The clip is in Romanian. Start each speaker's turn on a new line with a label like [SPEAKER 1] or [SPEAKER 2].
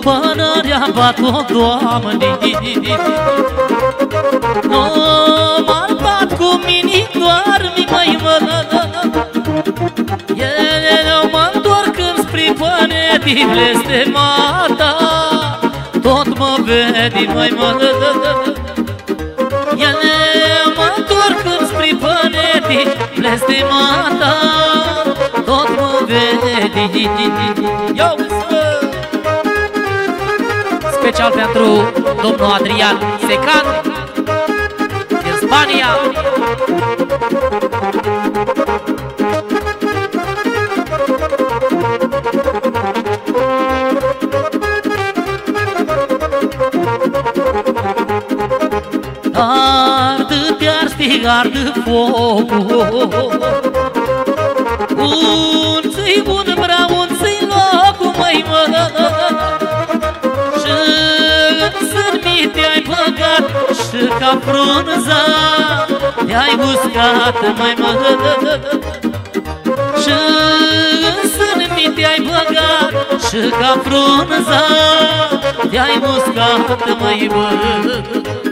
[SPEAKER 1] supărarea bat-o, Doamne. Nu m-ar bat cu mine, doarmi, măi, mă. Eu mă-ntorc înspre până blestemata, tot mă vede, măi, mă. Eu mă-ntorc înspre până blestemata, tot mă vede. Yo! Special pentru domnul Adrian Secan din Spania. Ardă-te-ar stig, ardă focul, unți-i bun bra, unți-i locul, măi, mă. Și te-ai băgat și ca frunza te-ai uscat, măi, mă. Și în sân te-ai băgat și ca frunza te-ai uscat, măi, mă.